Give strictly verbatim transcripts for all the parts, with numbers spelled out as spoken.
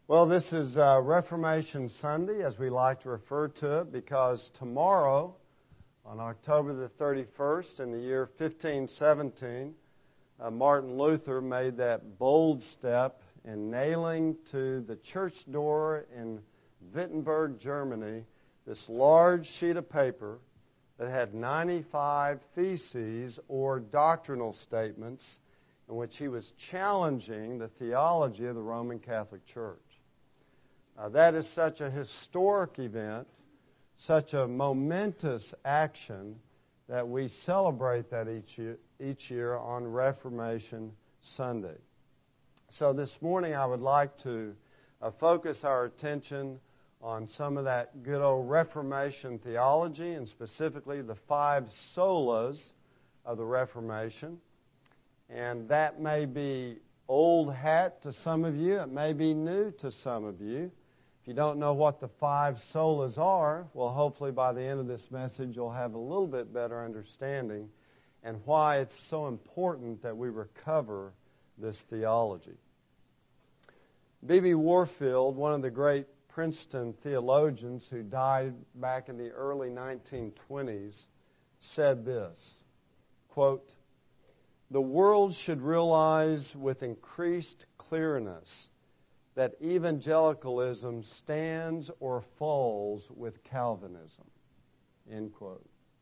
Well, this is uh, Reformation Sunday, as we like to refer to it, because tomorrow, on October the thirty-first, in the year fifteen seventeen, uh, Martin Luther made that bold step in nailing to the church door in Wittenberg, Germany, this large sheet of paper that had ninety-five theses or doctrinal statements in which he was challenging the theology of the Roman Catholic Church. Uh, that is such a historic event, such a momentous action, that we celebrate that each year, each year on Reformation Sunday. So this morning I would like to uh, focus our attention on some of that good old Reformation theology, and specifically the five solas of the Reformation. And that may be old hat to some of you. It may be new to some of you. If you don't know what the five solas are, well, hopefully by the end of this message you'll have a little bit better understanding and why it's so important that we recover this theology. B B Warfield, one of the great Princeton theologians who died back in the early nineteen twenties, said this, quote, "The world should realize with increased clearness that evangelicalism stands or falls with Calvinism." End quote.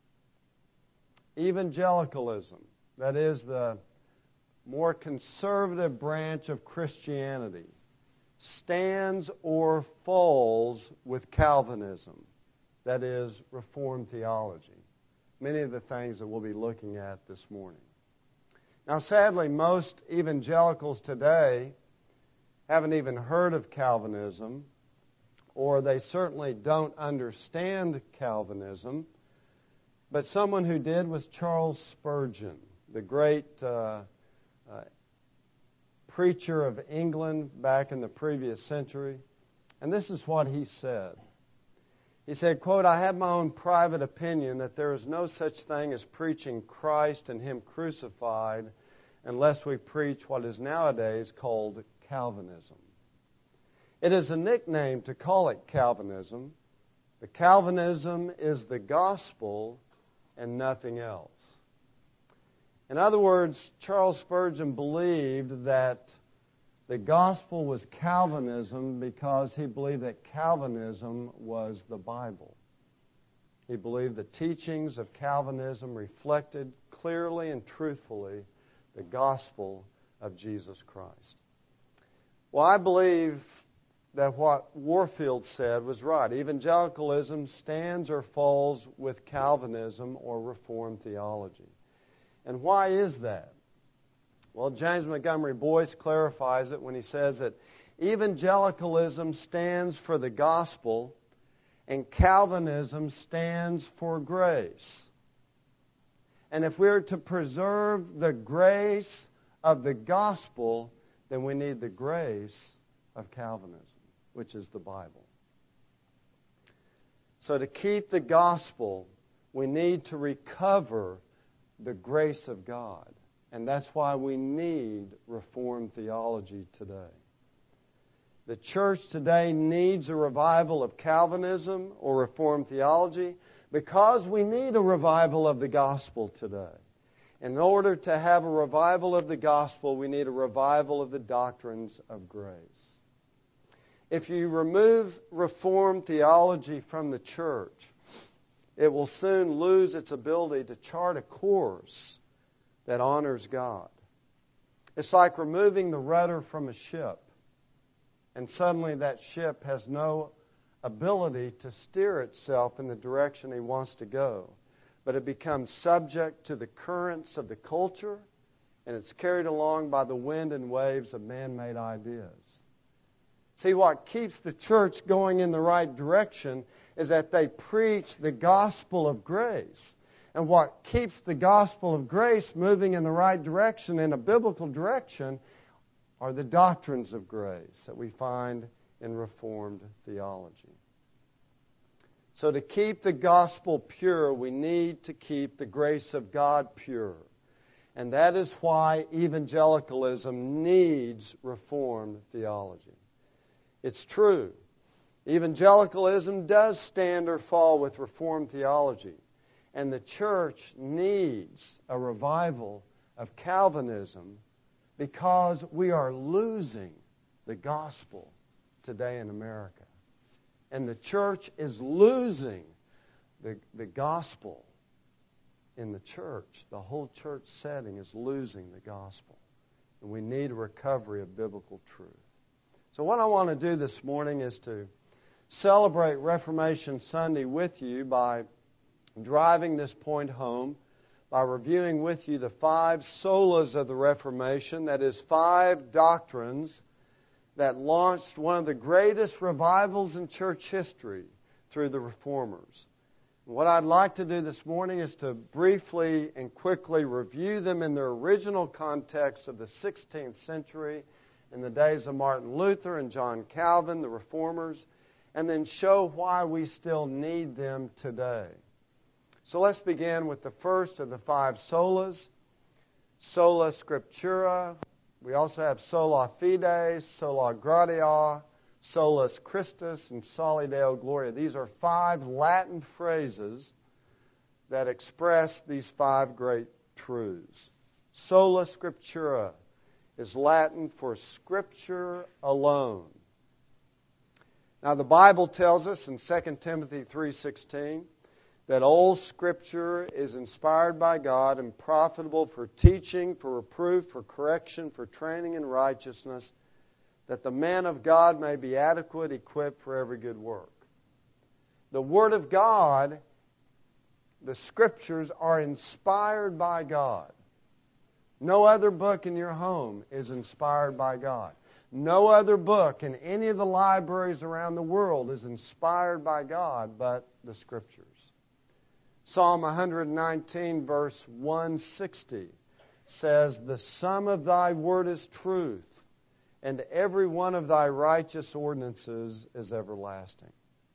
Evangelicalism, that is the more conservative branch of Christianity, stands or falls with Calvinism, that is Reformed theology. Many of the things that we'll be looking at this morning. Now, sadly, most evangelicals today haven't even heard of Calvinism, or they certainly don't understand Calvinism. But someone who did was Charles Spurgeon, the great uh, uh, preacher of England back in the previous century. And this is what he said. He said, quote, "I have my own private opinion that there is no such thing as preaching Christ and Him crucified unless we preach what is nowadays called Calvinism. It is a nickname to call it Calvinism, but Calvinism is the gospel and nothing else." In other words, Charles Spurgeon believed that the gospel was Calvinism because he believed that Calvinism was the Bible. He believed the teachings of Calvinism reflected clearly and truthfully the gospel of Jesus Christ. Well, I believe that what Warfield said was right. Evangelicalism stands or falls with Calvinism or Reformed theology. And why is that? Well, James Montgomery Boyce clarifies it when he says that evangelicalism stands for the gospel and Calvinism stands for grace. And if we're to preserve the grace of the gospel, then we need the grace of Calvinism, which is the Bible. So to keep the gospel, we need to recover the grace of God. And that's why we need Reformed theology today. The church today needs a revival of Calvinism or Reformed theology because we need a revival of the gospel today. In order to have a revival of the gospel, we need a revival of the doctrines of grace. If you remove Reformed theology from the church, it will soon lose its ability to chart a course that honors God. It's like removing the rudder from a ship, and suddenly that ship has no ability to steer itself in the direction he wants to go, but it becomes subject to the currents of the culture, and it's carried along by the wind and waves of man-made ideas. See, what keeps the church going in the right direction is that they preach the gospel of grace. And what keeps the gospel of grace moving in the right direction, in a biblical direction, are the doctrines of grace that we find in Reformed theology. So to keep the gospel pure, we need to keep the grace of God pure. And that is why evangelicalism needs Reformed theology. It's true. Evangelicalism does stand or fall with Reformed theology, and the church needs a revival of Calvinism because we are losing the gospel today in America. And the church is losing the, the gospel in the church. The whole church setting is losing the gospel. And we need a recovery of biblical truth. So what I want to do this morning is to celebrate Reformation Sunday with you by driving this point home, by reviewing with you the five solas of the Reformation, that is, five doctrines that launched one of the greatest revivals in church history through the Reformers. What I'd like to do this morning is to briefly and quickly review them in their original context of the sixteenth century, in the days of Martin Luther and John Calvin, the Reformers, and then show why we still need them today. So let's begin with the first of the five solas, sola scriptura. We also have sola fide, sola gratia, solus Christus, and soli Deo gloria. These are five Latin phrases that express these five great truths. Sola scriptura is Latin for Scripture alone. Now the Bible tells us in Second Timothy three sixteen that all Scripture is inspired by God and profitable for teaching, for reproof, for correction, for training in righteousness, that the man of God may be adequate, equipped for every good work. The Word of God, the Scriptures, are inspired by God. No other book in your home is inspired by God. No other book in any of the libraries around the world is inspired by God but the Scriptures. Psalm one nineteen, verse one sixty says, "The sum of thy word is truth, and every one of thy righteous ordinances is everlasting."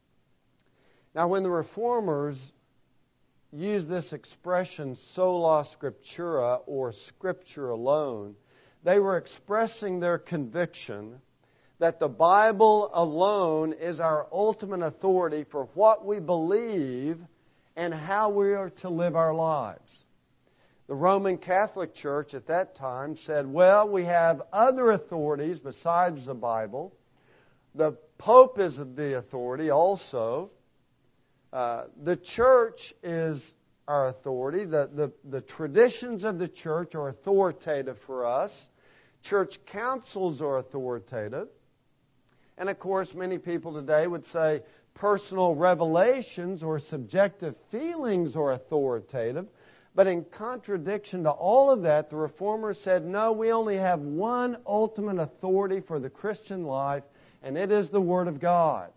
Now, when the Reformers used this expression, sola scriptura, or Scripture alone, they were expressing their conviction that the Bible alone is our ultimate authority for what we believe and how we are to live our lives. The Roman Catholic Church at that time said, well, we have other authorities besides the Bible. The Pope is the authority also. Uh, the church is our authority. The, the, the traditions of the church are authoritative for us. Church councils are authoritative. And of course, many people today would say personal revelations or subjective feelings are authoritative. But in contradiction to all of that, the Reformers said, no, we only have one ultimate authority for the Christian life, and it is the Word of God.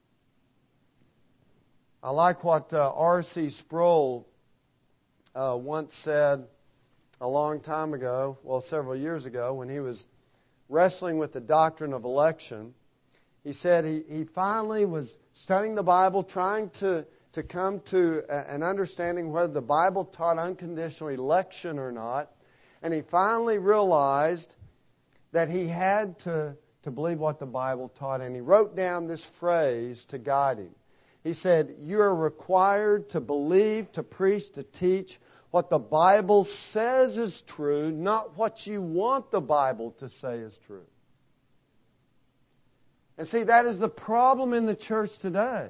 I like what uh, R C Sproul uh, once said a long time ago, well, several years ago, when he was wrestling with the doctrine of election. He said he, he finally was studying the Bible, trying to, to come to a, an understanding whether the Bible taught unconditional election or not. And he finally realized that he had to, to believe what the Bible taught. And he wrote down this phrase to guide him. He said, you are required to believe, to preach, to teach what the Bible says is true, not what you want the Bible to say is true. And see, that is the problem in the church today.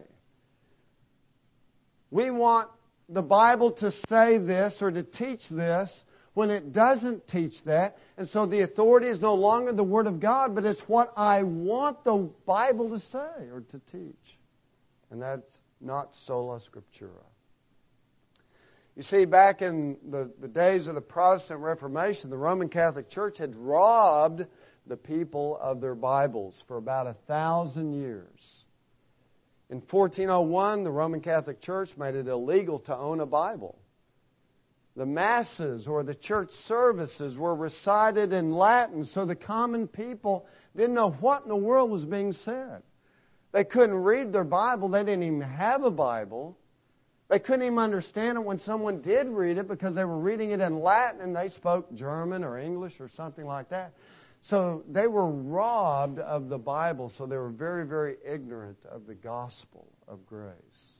We want the Bible to say this or to teach this when it doesn't teach that. And so the authority is no longer the Word of God, but it's what I want the Bible to say or to teach. And that's not sola scriptura. You see, back in the, the days of the Protestant Reformation, the Roman Catholic Church had robbed the people of their Bibles for about a thousand years. In fourteen oh one, the Roman Catholic Church made it illegal to own a Bible. The masses or the church services were recited in Latin, so the common people didn't know what in the world was being said. They couldn't read their Bible. They didn't even have a Bible. They couldn't even understand it when someone did read it because they were reading it in Latin and they spoke German or English or something like that. So they were robbed of the Bible, so they were very, very ignorant of the gospel of grace.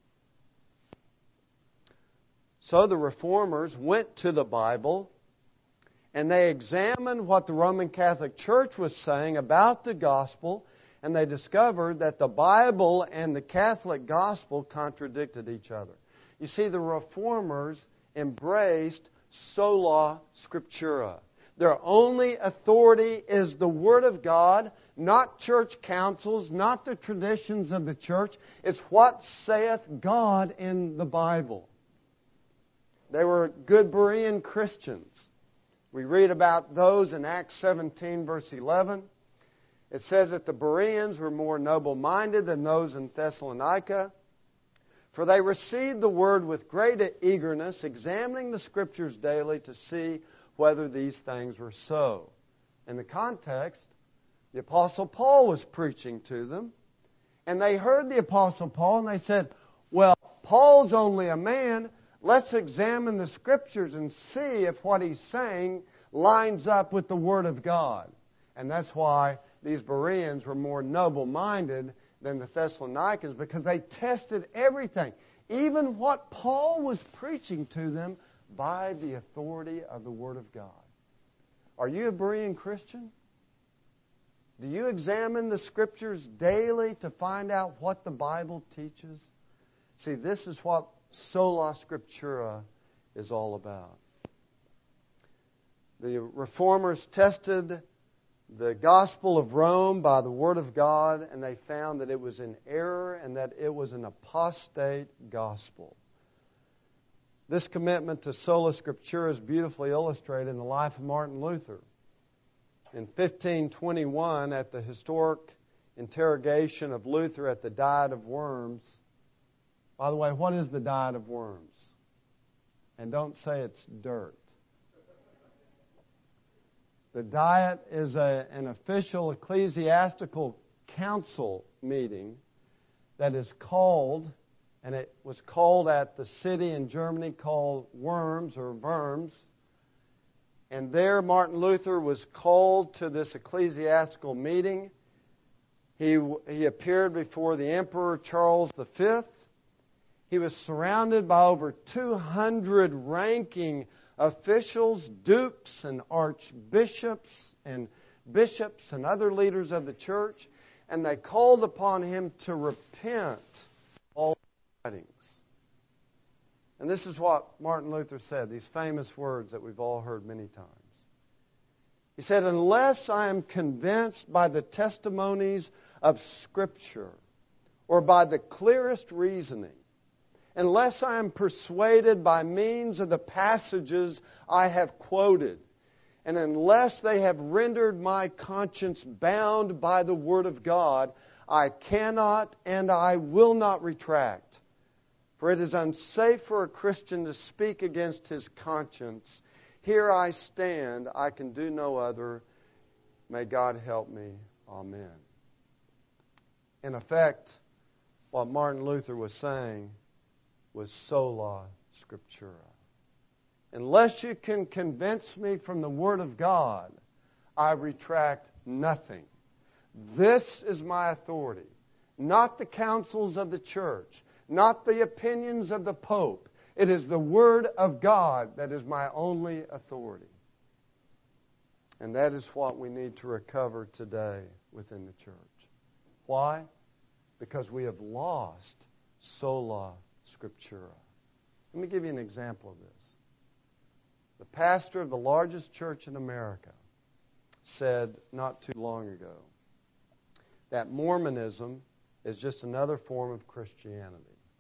So the Reformers went to the Bible and they examined what the Roman Catholic Church was saying about the gospel, and they discovered that the Bible and the Catholic gospel contradicted each other. You see, the Reformers embraced sola scriptura. Their only authority is the Word of God, not church councils, not the traditions of the church. It's what saith God in the Bible. They were good Berean Christians. We read about those in Acts seventeen, verse eleven. It says that the Bereans were more noble-minded than those in Thessalonica, for they received the word with great eagerness, examining the Scriptures daily to see whether these things were so. In the context, the Apostle Paul was preaching to them, and they heard the Apostle Paul, and they said, well, Paul's only a man. Let's examine the Scriptures and see if what he's saying lines up with the Word of God. And that's why these Bereans were more noble-minded than the Thessalonians, because they tested everything, even what Paul was preaching to them, by the authority of the Word of God. Are you a Berean Christian? Do you examine the Scriptures daily to find out what the Bible teaches? See, this is what sola scriptura is all about. The Reformers tested the gospel of Rome by the Word of God, and they found that it was in error and that it was an apostate gospel. This commitment to sola scriptura is beautifully illustrated in the life of Martin Luther. In fifteen twenty-one, at the historic interrogation of Luther at the Diet of Worms. By the way, what is the Diet of Worms? And don't say it's dirt. The Diet is a, an official ecclesiastical council meeting that is called, and it was called at the city in Germany called Worms or Worms. And there Martin Luther was called to this ecclesiastical meeting. He, he appeared before the Emperor Charles the Fifth. He was surrounded by over two hundred ranking officials, dukes and archbishops and bishops and other leaders of the church, and they called upon him to repent all writings. And this is what Martin Luther said, these famous words that we've all heard many times. He said, unless I am convinced by the testimonies of Scripture or by the clearest reasoning, unless I am persuaded by means of the passages I have quoted, and unless they have rendered my conscience bound by the Word of God, I cannot and I will not retract. For it is unsafe for a Christian to speak against his conscience. Here I stand, I can do no other. May God help me. Amen. In effect, what Martin Luther was saying was sola scriptura. Unless you can convince me from the Word of God, I retract nothing. This is my authority, not the councils of the church, not the opinions of the Pope. It is the Word of God that is my only authority. And that is what we need to recover today within the church. Why? Because we have lost sola scriptura. Let me give you an example of this. The pastor of the largest church in America said not too long ago that Mormonism is just another form of Christianity.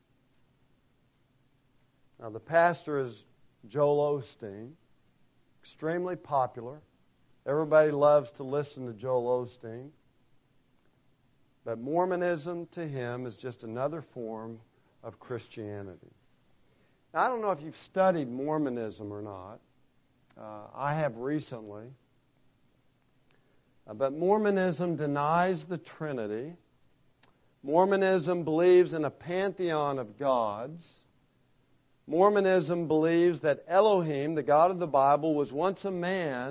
Now, the pastor is Joel Osteen, extremely popular. Everybody loves to listen to Joel Osteen. But Mormonism to him is just another form of Christianity. Now, I don't know if you've studied Mormonism or not. Uh, I have recently. Uh, but Mormonism denies the Trinity. Mormonism believes in a pantheon of gods. Mormonism believes that Elohim, the God of the Bible, was once a man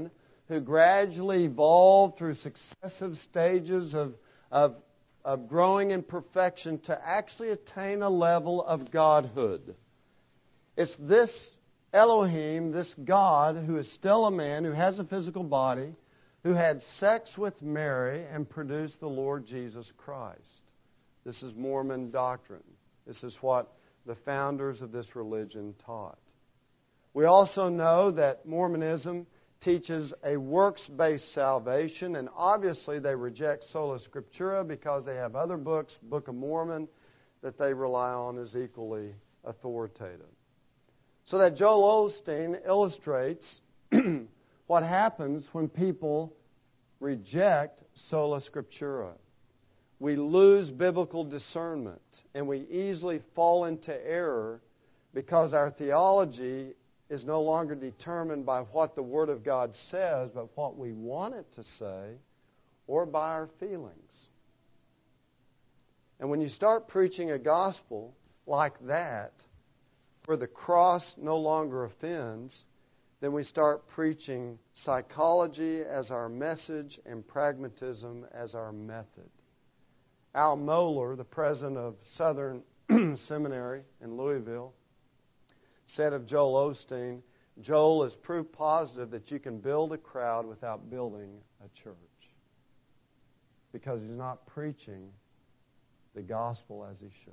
who gradually evolved through successive stages of, of, of growing in perfection to actually attain a level of godhood. It's this Elohim, this God, who is still a man, who has a physical body, who had sex with Mary and produced the Lord Jesus Christ. This is Mormon doctrine. This is what the founders of this religion taught. We also know that Mormonism teaches a works-based salvation, and obviously they reject Sola Scriptura because they have other books, Book of Mormon, that they rely on as equally authoritative. So that Joel Osteen illustrates what happens when people reject Sola Scriptura. We lose biblical discernment, and we easily fall into error because our theology is no longer determined by what the Word of God says, but what we want it to say, or by our feelings. And when you start preaching a gospel like that, where the cross no longer offends, then we start preaching psychology as our message and pragmatism as our method. Al Mohler, the president of Southern Seminary in Louisville, said of Joel Osteen, Joel is proof positive that you can build a crowd without building a church. Because he's not preaching the gospel as he should.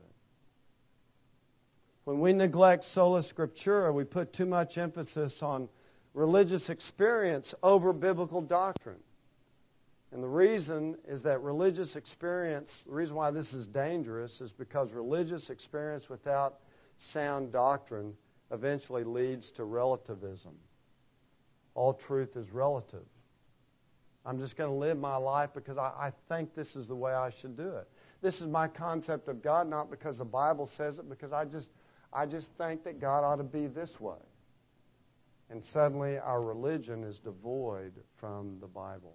When we neglect Sola Scriptura, we put too much emphasis on religious experience over biblical doctrine. And the reason is that religious experience, the reason why this is dangerous is because religious experience without sound doctrine eventually leads to relativism. All truth is relative. I'm just going to live my life because I, I think this is the way I should do it. This is my concept of God, not because the Bible says it, because I just I just think that God ought to be this way. And suddenly our religion is devoid from the Bible.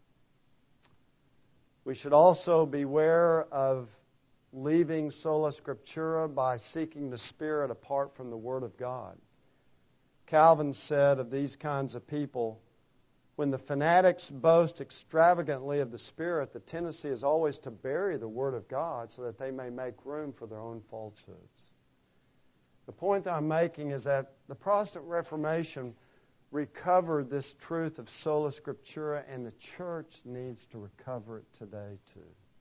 We should also beware of leaving Sola Scriptura by seeking the Spirit apart from the Word of God. Calvin said of these kinds of people, when the fanatics boast extravagantly of the Spirit, the tendency is always to bury the Word of God so that they may make room for their own falsehoods. The point that I'm making is that the Protestant Reformation recovered this truth of Sola Scriptura, and the church needs to recover it today too.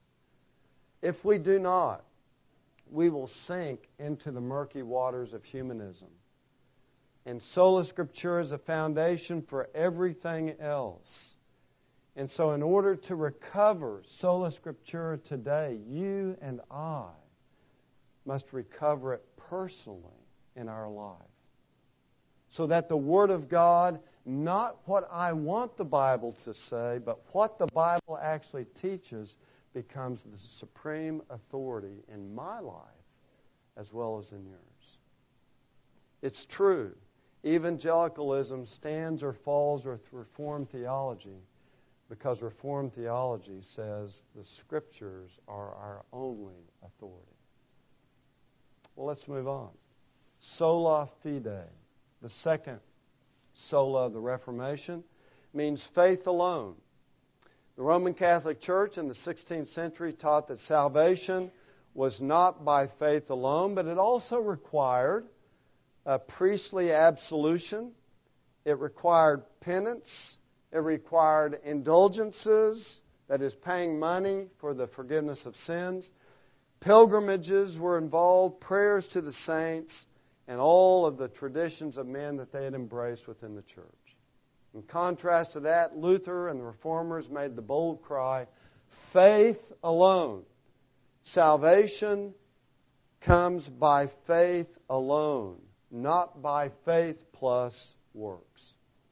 If we do not, we will sink into the murky waters of humanism. And Sola Scriptura is a foundation for everything else. And so in order to recover Sola Scriptura today, you and I must recover it personally in our life. So that the Word of God, not what I want the Bible to say, but what the Bible actually teaches, becomes the supreme authority in my life as well as in yours. It's true. Evangelicalism stands or falls with Reformed theology because Reformed theology says the Scriptures are our only authority. Well, let's move on. Sola fide, the second sola of the Reformation, means faith alone. The Roman Catholic Church in the sixteenth century taught that salvation was not by faith alone, but it also required a priestly absolution. It required penance. It required indulgences, that is, paying money for the forgiveness of sins. Pilgrimages were involved, prayers to the saints, and all of the traditions of men that they had embraced within the church. In contrast to that, Luther and the Reformers made the bold cry, faith alone. Salvation comes by faith alone, not by faith plus works.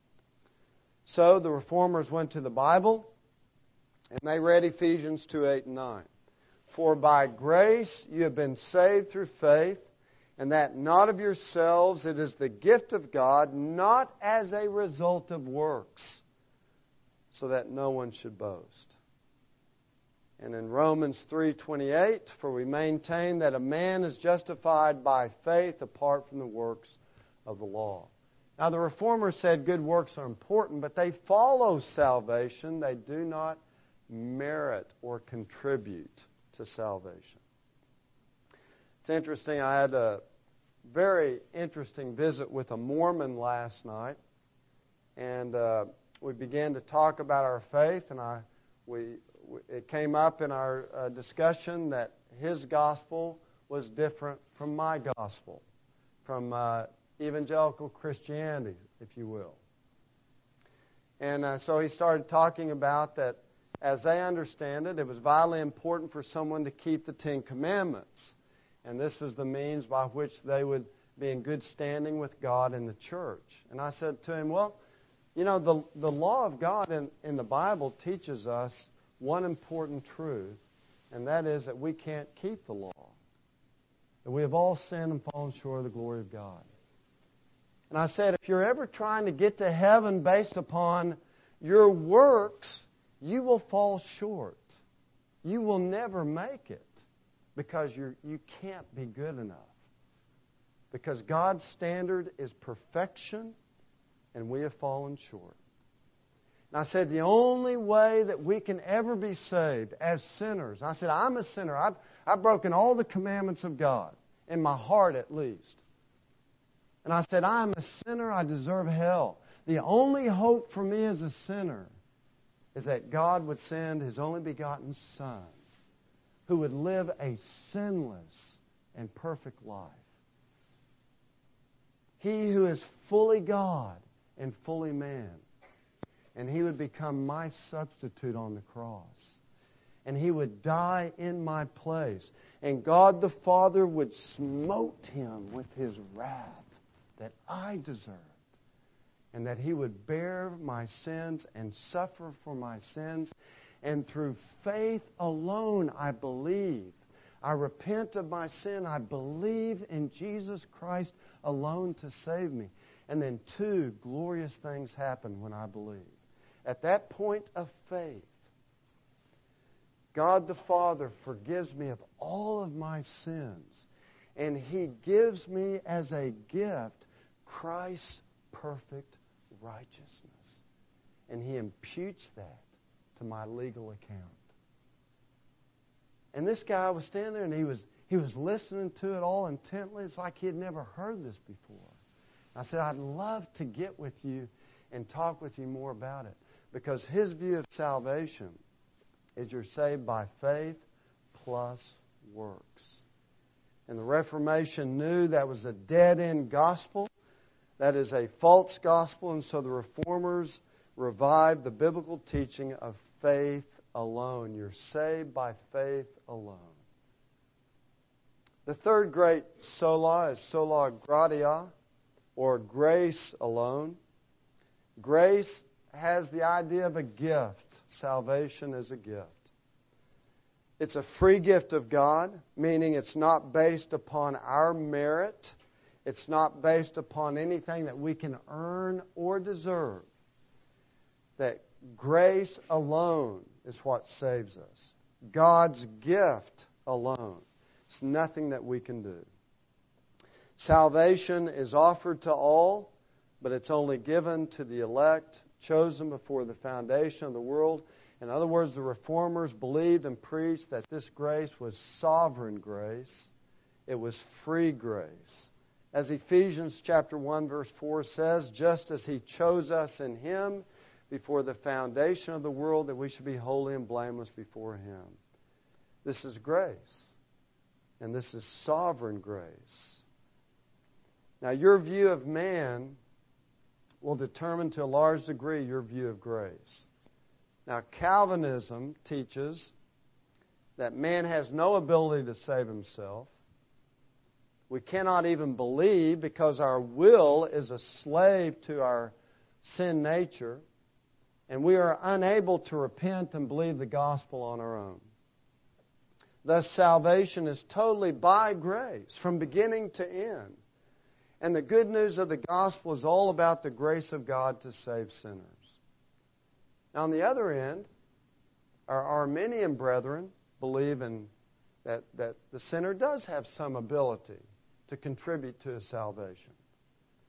So the Reformers went to the Bible, and they read Ephesians two, eight, and nine. For by grace you have been saved through faith, and that not of yourselves, it is the gift of God, not as a result of works, so that no one should boast. And in Romans three twenty-eight, for we maintain that a man is justified by faith apart from the works of the law. Now, the Reformers said good works are important, but they follow salvation. They do not merit or contribute to salvation. It's interesting. I had a very interesting visit with a Mormon last night, and uh, we began to talk about our faith, and I we it came up in our uh, discussion that his gospel was different from my gospel, from uh, evangelical Christianity, if you will. And uh, so he started talking about that, as they understand it, it was vitally important for someone to keep the Ten Commandments. And this was the means by which they would be in good standing with God and the church. And I said to him, well, you know, the, the law of God in, in the Bible teaches us one important truth, and that is that we can't keep the law. That we have all sinned and fallen short of the glory of God. And I said, if you're ever trying to get to heaven based upon your works, you will fall short. You will never make it because you you can't be good enough. Because God's standard is perfection, and we have fallen short. And I said, the only way that we can ever be saved as sinners, I said, I'm a sinner. I've, I've broken all the commandments of God, in my heart at least. And I said, I'm a sinner. I deserve hell. The only hope for me as a sinner is that God would send His only begotten Son, who would live a sinless and perfect life. He who is fully God and fully man. And He would become my substitute on the cross. And He would die in my place. And God the Father would smote Him with His wrath that I deserved. And that He would bear my sins and suffer for my sins. And through faith alone, I believe. I repent of my sin. I believe in Jesus Christ alone to save me. And then two glorious things happen when I believe. At that point of faith, God the Father forgives me of all of my sins. And He gives me as a gift Christ's perfect righteousness. And He imputes that to my legal account. And this guy was standing there and he was he was listening to it all intently. It's like he had never heard this before. I said, I'd love to get with you and talk with you more about it. Because his view of salvation is you're saved by faith plus works. And the Reformation knew that was a dead-end gospel. That is a false gospel. And so the Reformers revived the biblical teaching of faith alone. You're saved by faith alone. The third great sola is sola gratia, or grace alone. Grace has the idea of a gift. Salvation is a gift. It's a free gift of God, meaning it's not based upon our merit. It's not based upon anything that we can earn or deserve. That grace alone is what saves us. God's gift alone. It's nothing that we can do. Salvation is offered to all, but it's only given to the elect, chosen before the foundation of the world. In other words, the Reformers believed and preached that this grace was sovereign grace. It was free grace. As Ephesians chapter one verse four says, just as He chose us in Him before the foundation of the world, that we should be holy and blameless before Him. This is grace. And this is sovereign grace. Now, your view of man will determine to a large degree your view of grace. Now, Calvinism teaches that man has no ability to save himself. We cannot even believe because our will is a slave to our sin nature, and we are unable to repent and believe the gospel on our own. Thus, salvation is totally by grace, from beginning to end. And the good news of the gospel is all about the grace of God to save sinners. Now, on the other end, our Arminian brethren believe in that, that the sinner does have some ability to contribute to his salvation.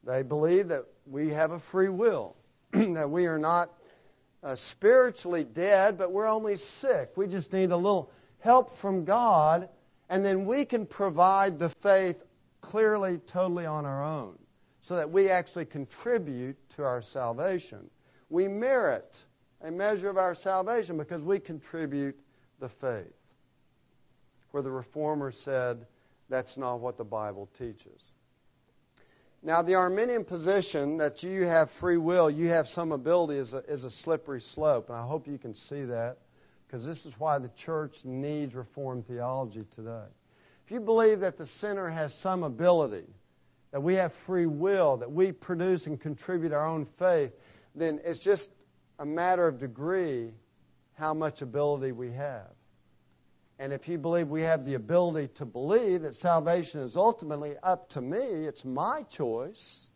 They believe that we have a free will, that we are not uh, spiritually dead, but we're only sick. We just need a little help from God, and then we can provide the faith clearly, totally on our own, so that we actually contribute to our salvation. We merit a measure of our salvation because we contribute the faith. Where the Reformer said, that's not what the Bible teaches. Now, the Arminian position that you have free will, you have some ability, is a, is a slippery slope. And I hope you can see that, because this is why the church needs Reformed theology today. If you believe that the sinner has some ability, that we have free will, that we produce and contribute our own faith, then it's just a matter of degree how much ability we have. And if you believe we have the ability to believe that salvation is ultimately up to me, it's my choice,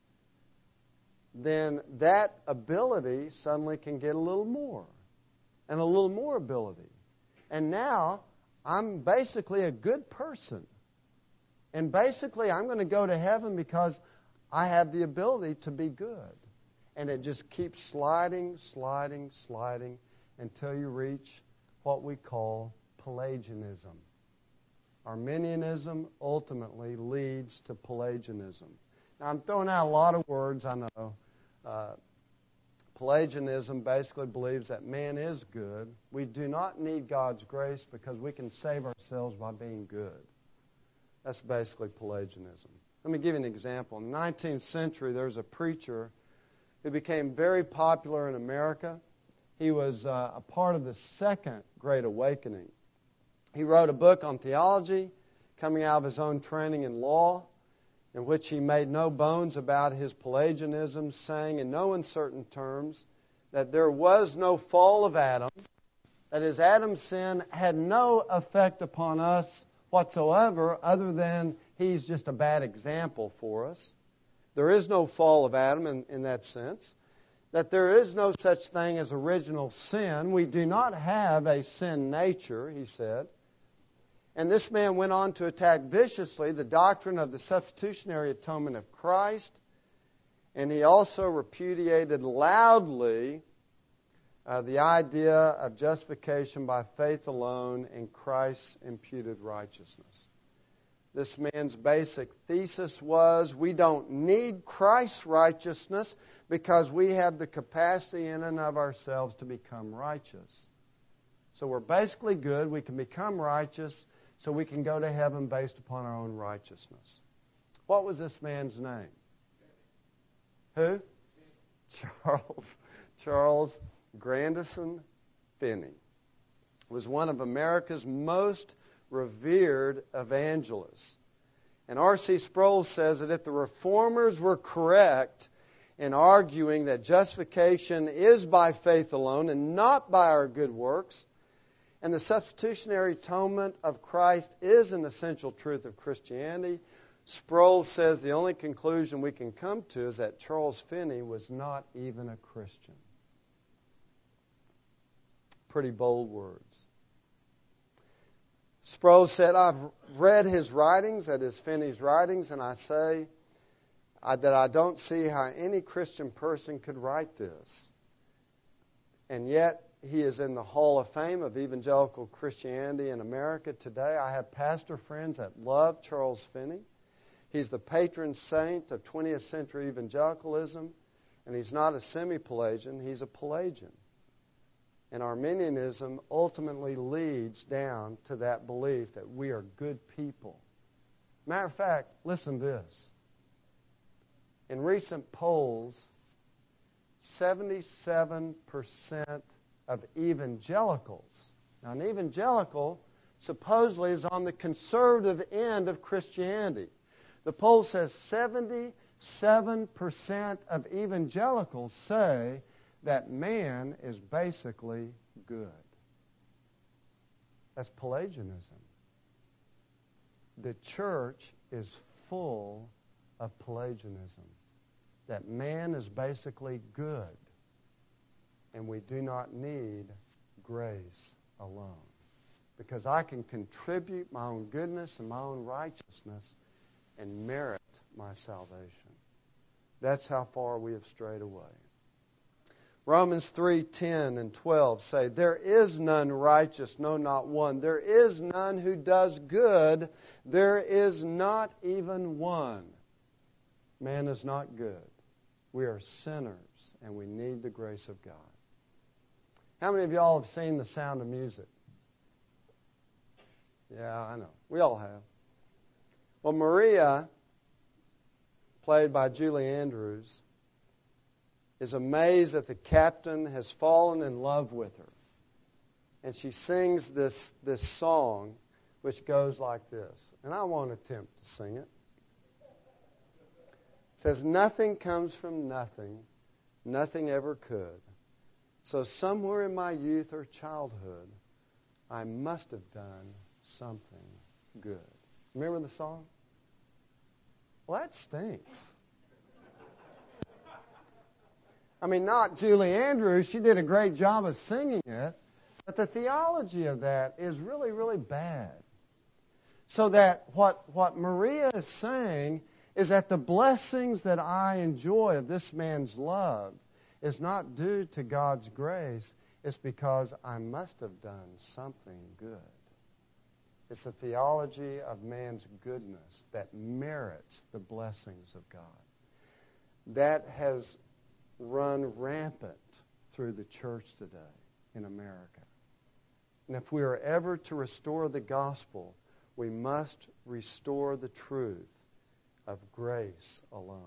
then that ability suddenly can get a little more, and a little more ability. And now I'm basically a good person. And basically I'm going to go to heaven because I have the ability to be good. And it just keeps sliding, sliding, sliding until you reach what we call Pelagianism. Arminianism ultimately leads to Pelagianism. Now, I'm throwing out a lot of words, I know. Uh, Pelagianism basically believes that man is good. We do not need God's grace because we can save ourselves by being good. That's basically Pelagianism. Let me give you an example. In the nineteenth century, there was a preacher who became very popular in America. He was uh, a part of the Second Great Awakening. He wrote a book on theology, coming out of his own training in law, in which he made no bones about his Pelagianism, saying in no uncertain terms that there was no fall of Adam, that his Adam's sin had no effect upon us whatsoever, other than he's just a bad example for us. There is no fall of Adam in, in that sense. That there is no such thing as original sin. We do not have a sin nature, he said. And this man went on to attack viciously the doctrine of the substitutionary atonement of Christ, and he also repudiated loudly uh, the idea of justification by faith alone in Christ's imputed righteousness. This man's basic thesis was, we don't need Christ's righteousness because we have the capacity in and of ourselves to become righteous. So we're basically good. We can become righteous so we can go to heaven based upon our own righteousness. What was this man's name? Who? Charles. Charles Grandison Finney was one of America's most revered evangelists. And R C Sproul says that if the Reformers were correct in arguing that justification is by faith alone and not by our good works, and the substitutionary atonement of Christ is an essential truth of Christianity, Sproul says the only conclusion we can come to is that Charles Finney was not even a Christian. Pretty bold words. Sproul said, I've read his writings, that is Finney's writings, and I say I, that I don't see how any Christian person could write this. And yet, he is in the Hall of Fame of evangelical Christianity in America today. I have pastor friends that love Charles Finney. He's the patron saint of twentieth century evangelicalism, and he's not a semi-Pelagian, he's a Pelagian. And Arminianism ultimately leads down to that belief that we are good people. Matter of fact, listen to this. In recent polls, seventy-seven percent of evangelicals, now an evangelical supposedly is on the conservative end of Christianity. The poll says seventy-seven percent of evangelicals say that man is basically good. That's Pelagianism. The church is full of Pelagianism. That man is basically good. And we do not need grace alone. Because I can contribute my own goodness and my own righteousness and merit my salvation. That's how far we have strayed away. Romans three ten and twelve say, there is none righteous, no, not one. There is none who does good. There is not even one. Man is not good. We are sinners, and we need the grace of God. How many of y'all have seen The Sound of Music? Yeah, I know. We all have. Well, Maria, played by Julie Andrews, is amazed that the captain has fallen in love with her. And she sings this, this song, which goes like this. And I won't attempt to sing it. It says, nothing comes from nothing, nothing ever could. So somewhere in my youth or childhood, I must have done something good. Remember the song? Well, that stinks. I mean, not Julie Andrews. She did a great job of singing it. But the theology of that is really, really bad. So that what, what Maria is saying is that the blessings that I enjoy of this man's love is not due to God's grace. It's because I must have done something good. It's the theology of man's goodness that merits the blessings of God. That has run rampant through the church today in America. And if we are ever to restore the gospel, we must restore the truth of grace alone.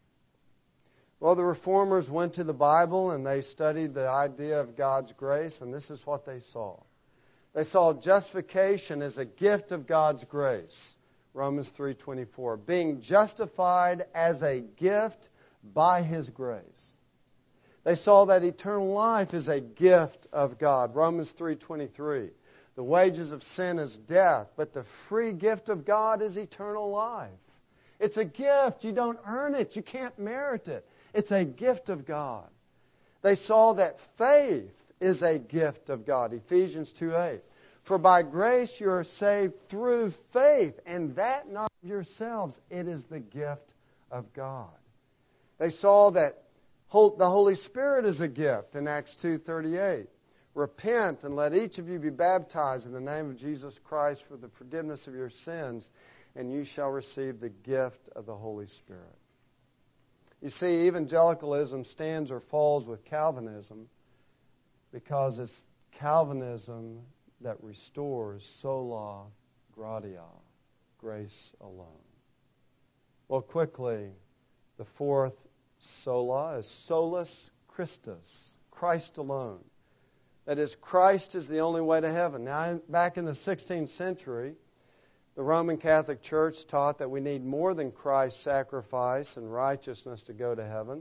Well, the Reformers went to the Bible and they studied the idea of God's grace, and this is what they saw. They saw justification as a gift of God's grace, Romans three twenty-four, being justified as a gift by His grace. They saw that eternal life is a gift of God, Romans three twenty-three. The wages of sin is death, but the free gift of God is eternal life. It's a gift. You don't earn it. You can't merit it. It's a gift of God. They saw that faith is a gift of God, Ephesians two eight. For by grace you are saved through faith, and that not of yourselves. It is the gift of God. They saw that the Holy Spirit is a gift in Acts two thirty-eight. Repent and let each of you be baptized in the name of Jesus Christ for the forgiveness of your sins, and you shall receive the gift of the Holy Spirit. You see, evangelicalism stands or falls with Calvinism because it's Calvinism that restores sola gratia, grace alone. Well, quickly, the fourth sola is solus Christus, Christ alone. That is, Christ is the only way to heaven. Now, back in the sixteenth century, the Roman Catholic Church taught that we need more than Christ's sacrifice and righteousness to go to heaven.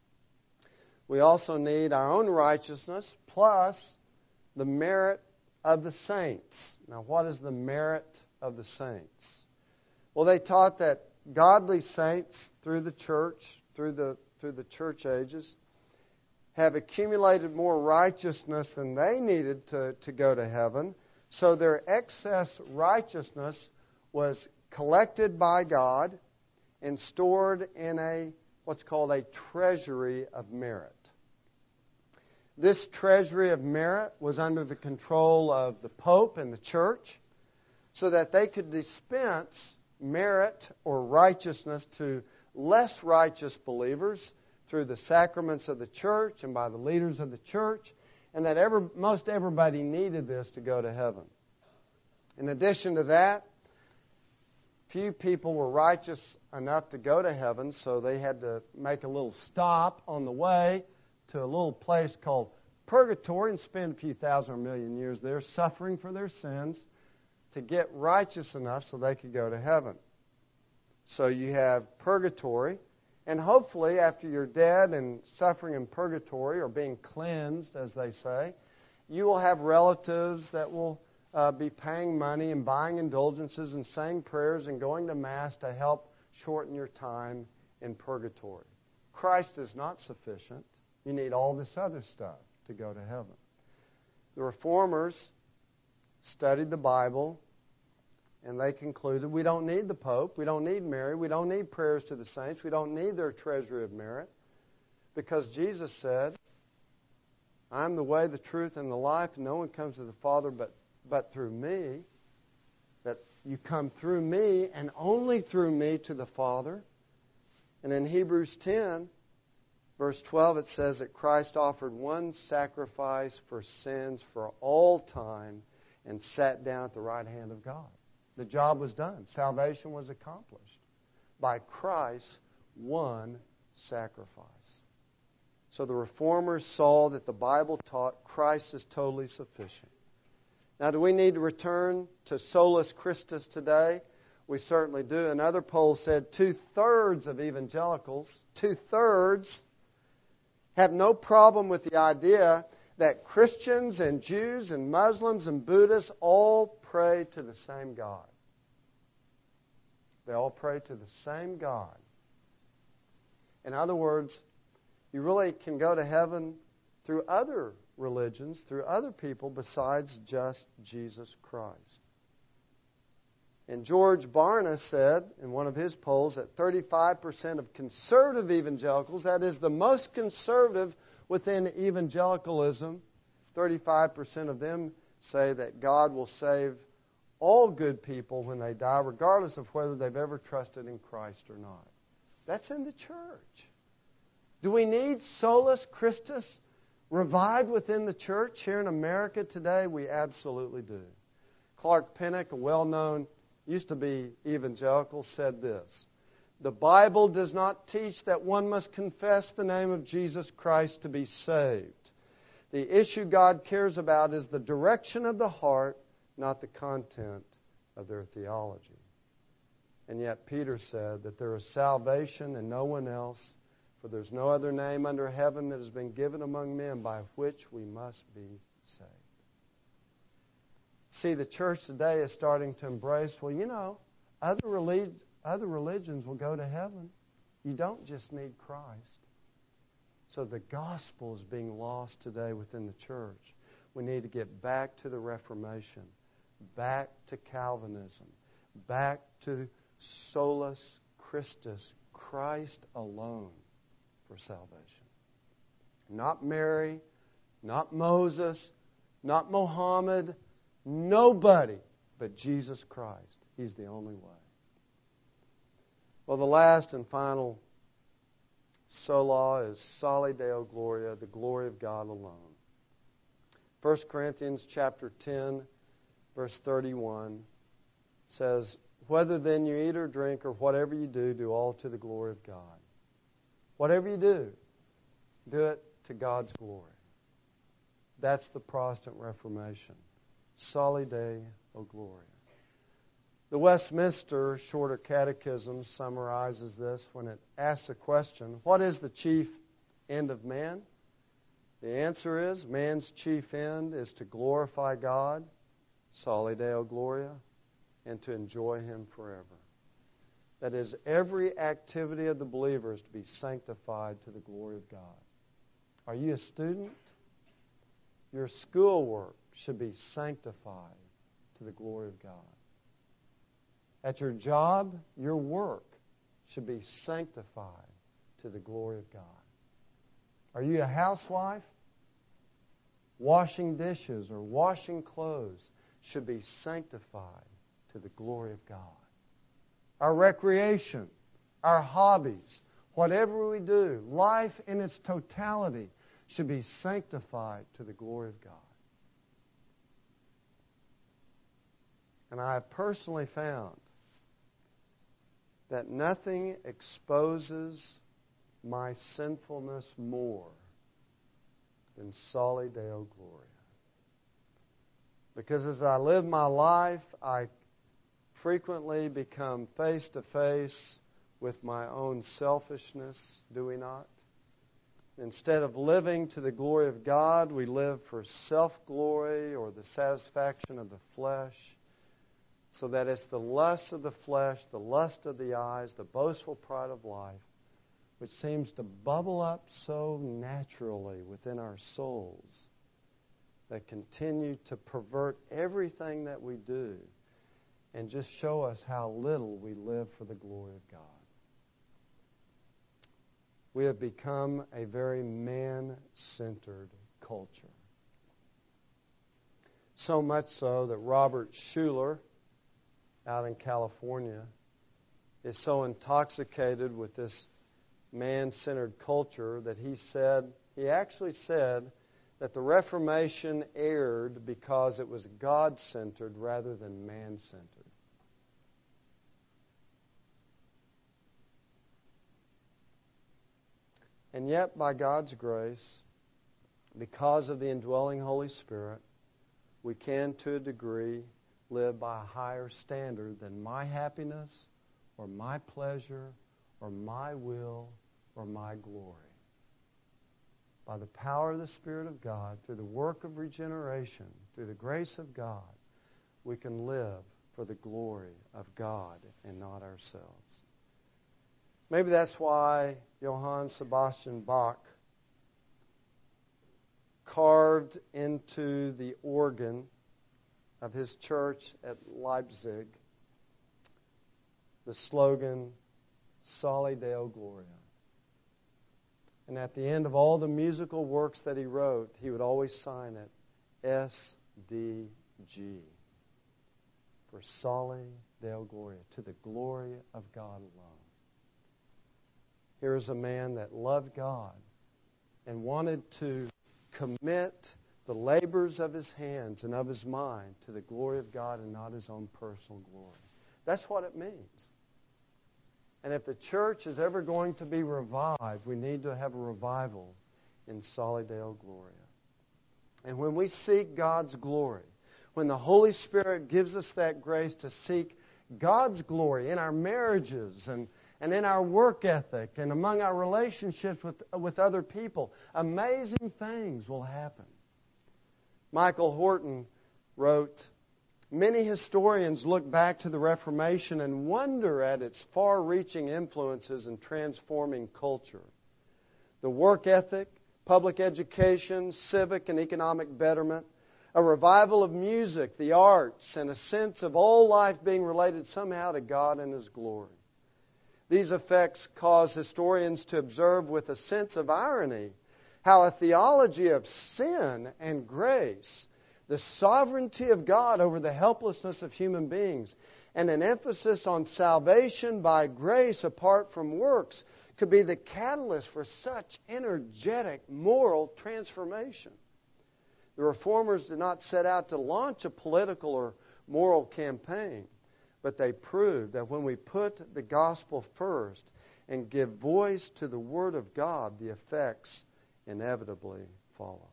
We also need our own righteousness plus the merit of the saints. Now, what is the merit of the saints? Well, they taught that godly saints through the church, through the through the church ages, have accumulated more righteousness than they needed to, to go to heaven. So their excess righteousness was collected by God and stored in a what's called a treasury of merit. This treasury of merit was under the control of the Pope and the church so that they could dispense merit or righteousness to less righteous believers through the sacraments of the church and by the leaders of the church, and that ever, most everybody needed this to go to heaven. In addition to that, few people were righteous enough to go to heaven, so they had to make a little stop on the way to a little place called purgatory and spend a few thousand or million years there suffering for their sins to get righteous enough so they could go to heaven. So you have purgatory, and hopefully after you're dead and suffering in purgatory or being cleansed, as they say, you will have relatives that will uh, be paying money and buying indulgences and saying prayers and going to Mass to help shorten your time in purgatory. Christ is not sufficient. You need all this other stuff to go to heaven. The Reformers studied the Bible And they concluded, we don't need the Pope, we don't need Mary, we don't need prayers to the saints, we don't need their treasury of merit, because Jesus said, I'm the way, the truth, and the life, and no one comes to the Father but, but through me, that you come through me and only through me to the Father. And in Hebrews ten, verse twelve, it says that Christ offered one sacrifice for sins for all time and sat down at the right hand of God. The job was done. Salvation was accomplished by Christ's one sacrifice. So the Reformers saw that the Bible taught Christ is totally sufficient. Now, do we need to return to solus Christus today? We certainly do. Another poll said two-thirds of evangelicals, two-thirds, have no problem with the idea that Christians and Jews and Muslims and Buddhists all pray to the same God. They all pray to the same God. In other words, you really can go to heaven through other religions, through other people besides just Jesus Christ. And George Barna said in one of his polls that thirty-five percent of conservative evangelicals, that is the most conservative within evangelicalism, thirty-five percent of them say that God will save all good people when they die, regardless of whether they've ever trusted in Christ or not. That's in the church. Do we need solus Christus revived within the church here in America today? We absolutely do. Clark Pinnock, a well-known, used to be evangelical, said this: the Bible does not teach that one must confess the name of Jesus Christ to be saved. The issue God cares about is the direction of the heart, not the content of their theology. And yet Peter said that there is salvation in no one else, for there's no other name under heaven that has been given among men by which we must be saved. See, the church today is starting to embrace, well, you know, other, relig- other religions will go to heaven. You don't just need Christ. So the gospel is being lost today within the church. We need to get back to the Reformation, back to Calvinism, back to solus Christus, Christ alone for salvation. Not Mary, not Moses, not Muhammad, nobody but Jesus Christ. He's the only way. Well, the last and final sola is soli Deo Gloria, the glory of God alone. First Corinthians chapter ten, verse thirty-one says, whether then you eat or drink or whatever you do, do all to the glory of God. Whatever you do, do it to God's glory. That's the Protestant Reformation. Soli Deo Gloria. The Westminster Shorter Catechism summarizes this when it asks the question, what is the chief end of man? The answer is, man's chief end is to glorify God, Soli Deo Gloria, and to enjoy Him forever. That is, every activity of the believer is to be sanctified to the glory of God. Are you a student? Your schoolwork should be sanctified to the glory of God. At your job, your work should be sanctified to the glory of God. Are you a housewife? Washing dishes or washing clothes should be sanctified to the glory of God. Our recreation, our hobbies, whatever we do, life in its totality should be sanctified to the glory of God. And I have personally found that nothing exposes my sinfulness more than Soli Deo Gloria. Because as I live my life, I frequently become face to face with my own selfishness, do we not? Instead of living to the glory of God, we live for self-glory or the satisfaction of the flesh, so that it's the lust of the flesh, the lust of the eyes, the boastful pride of life, which seems to bubble up so naturally within our souls, that continue to pervert everything that we do. and just show us how little we live for the glory of God. We have become a very man-centered culture. So much so that Robert Schuller, out in California, is so intoxicated with this man-centered culture that he said, he actually said that the Reformation erred because it was God-centered rather than man-centered. And yet, by God's grace, because of the indwelling Holy Spirit, we can, to a degree, live by a higher standard than my happiness or my pleasure or my will or my glory. By the power of the Spirit of God, through the work of regeneration, through the grace of God, we can live for the glory of God and not ourselves. Maybe that's why Johann Sebastian Bach carved into the organ of his church at Leipzig the slogan, Soli Deo Gloria. And at the end of all the musical works that he wrote, he would always sign it S D G, for Soli Deo Gloria, to the glory of God alone. Here is a man that loved God and wanted to commit the labors of his hands and of his mind to the glory of God and not his own personal glory. That's what it means. And if the church is ever going to be revived, we need to have a revival in Soli Deo Gloria. And when we seek God's glory, when the Holy Spirit gives us that grace to seek God's glory in our marriages and, and in our work ethic and among our relationships with, with other people, amazing things will happen. Michael Horton wrote, "Many historians look back to the Reformation and wonder at its far-reaching influences in transforming culture. The work ethic, public education, civic and economic betterment, a revival of music, the arts, and a sense of all life being related somehow to God and His glory. These effects cause historians to observe with a sense of irony how a theology of sin and grace, the sovereignty of God over the helplessness of human beings, and an emphasis on salvation by grace apart from works could be the catalyst for such energetic moral transformation. The Reformers did not set out to launch a political or moral campaign, but they proved that when we put the gospel first and give voice to the Word of God, the effects inevitably follow.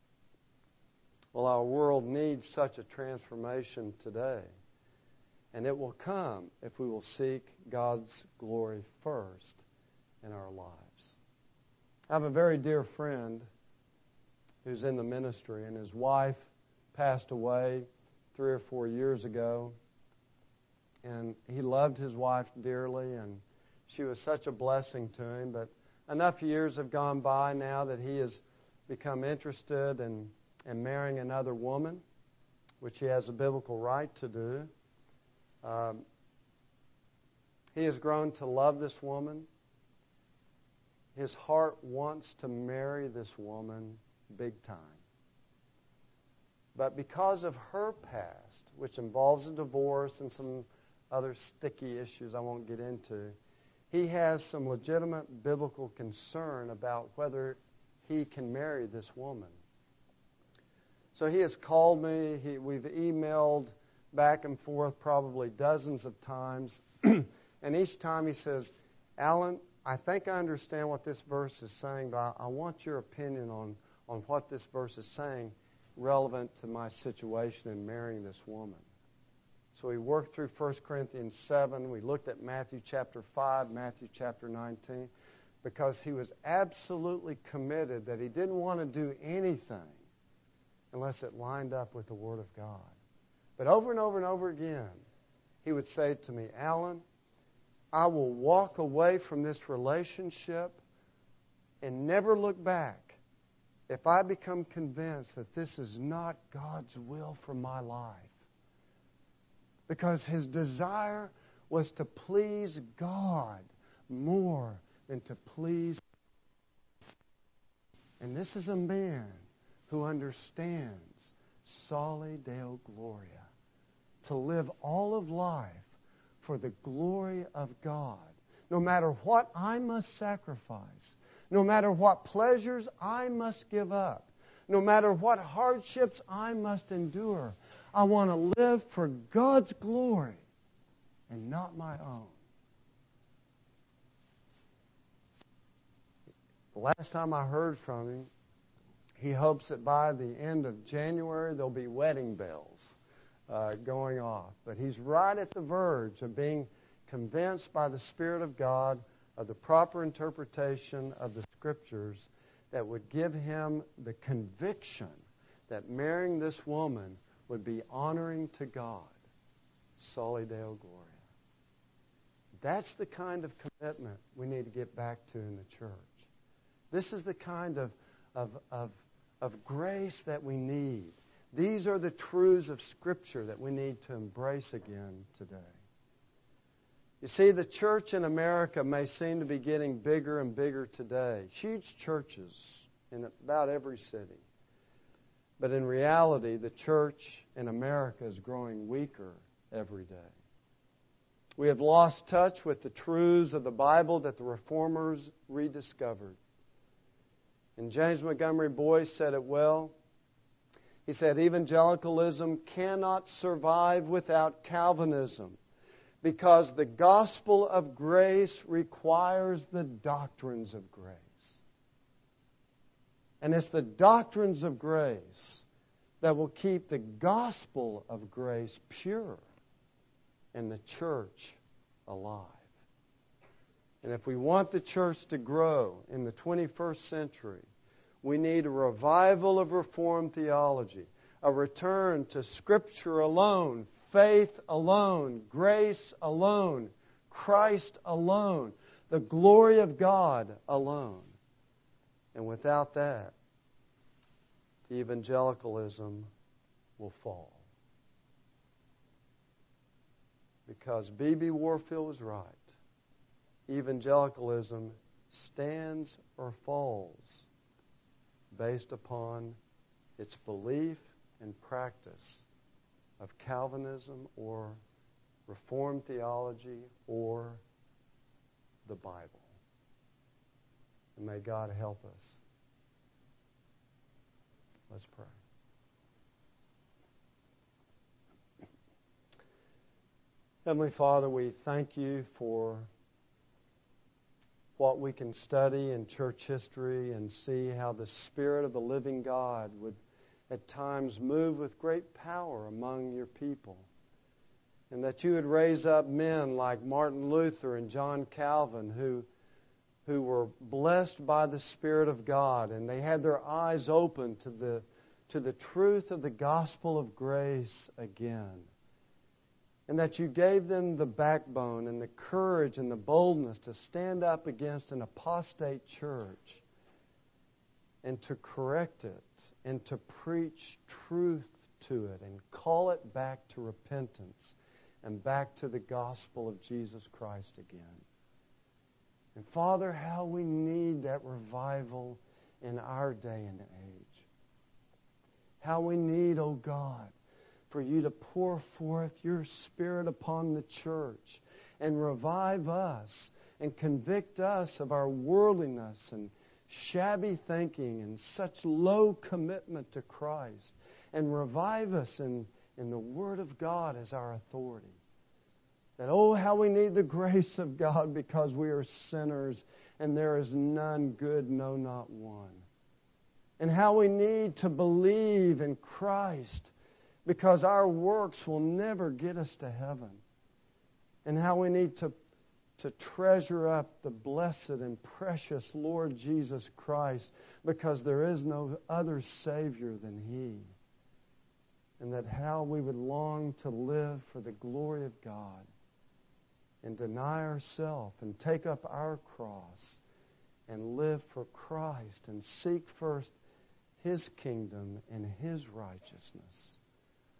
Well, our world needs such a transformation today, and it will come if we will seek God's glory first in our lives. I have a very dear friend who's in the ministry, and his wife passed away three or four years ago, and he loved his wife dearly, and she was such a blessing to him, but enough years have gone by now that he has become interested in, in marrying another woman, which he has a biblical right to do. Um, he has grown to love this woman. His heart wants to marry this woman big time. But because of her past, which involves a divorce and some other sticky issues I won't get into, he has some legitimate biblical concern about whether he can marry this woman. So he has called me. He, we've emailed back and forth probably dozens of times. And each time he says, "Alan, I think I understand what this verse is saying, but I, I want your opinion on, on what this verse is saying relevant to my situation in marrying this woman." So we worked through First Corinthians seven. We looked at Matthew chapter five, Matthew chapter nineteen, because he was absolutely committed that he didn't want to do anything unless it lined up with the Word of God. But over and over and over again, he would say to me, "Alan, I will walk away from this relationship and never look back if I become convinced that this is not God's will for my life." because his desire was to please God more than to please. And this is a man who understands Soli Deo Gloria, to live all of life for the glory of God. No matter what I must sacrifice, no matter what pleasures I must give up, no matter what hardships I must endure, I want to live for God's glory and not my own. The last time I heard from him, he hopes that by the end of January there'll be wedding bells uh, going off. But he's right at the verge of being convinced by the Spirit of God of the proper interpretation of the Scriptures that would give him the conviction that marrying this woman would be honoring to God. Soli Deo Gloria. That's the kind of commitment we need to get back to in the church. This is the kind of, of, of, of grace that we need. These are the truths of Scripture that we need to embrace again today. You see, the church in America may seem to be getting bigger and bigger today. Huge churches in about every city. But in reality, the church in America is growing weaker every day. We have lost touch with the truths of the Bible that the Reformers rediscovered. And James Montgomery Boyce said it well. He said, evangelicalism cannot survive without Calvinism, because the gospel of grace requires the doctrines of grace. And it's the doctrines of grace that will keep the gospel of grace pure and the church alive. And if we want the church to grow in the twenty-first century, we need a revival of Reformed theology, a return to Scripture alone, faith alone, grace alone, Christ alone, the glory of God alone. And without that, evangelicalism will fall. Because B B Warfield was right. Evangelicalism stands or falls based upon its belief and practice of Calvinism or Reformed theology or the Bible. And may God help us. Let's pray. Heavenly Father, we thank you for what we can study in church history and see how the Spirit of the living God would at times move with great power among your people. And that you would raise up men like Martin Luther and John Calvin who, who were blessed by the Spirit of God, and they had their eyes open to the, to the truth of the gospel of grace again. And that you gave them the backbone and the courage and the boldness to stand up against an apostate church and to correct it and to preach truth to it and call it back to repentance and back to the gospel of Jesus Christ again. And Father, how we need that revival in our day and age. How we need, oh God, for you to pour forth your Spirit upon the church and revive us and convict us of our worldliness and shabby thinking and such low commitment to Christ, and revive us in, in the Word of God as our authority. That, oh, how we need the grace of God because we are sinners and there is none good, no, not one. And how we need to believe in Christ because our works will never get us to heaven. And how we need to, to treasure up the blessed and precious Lord Jesus Christ because there is no other Savior than He. And that how we would long to live for the glory of God and deny ourselves and take up our cross and live for Christ and seek first His kingdom and His righteousness.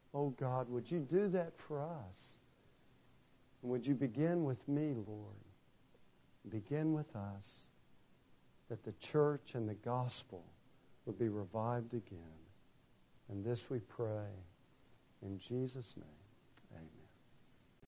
Oh God, would you do that for us? And would you begin with me, Lord? Begin with us, that the church and the gospel would be revived again. And this we pray in Jesus' name. Amen.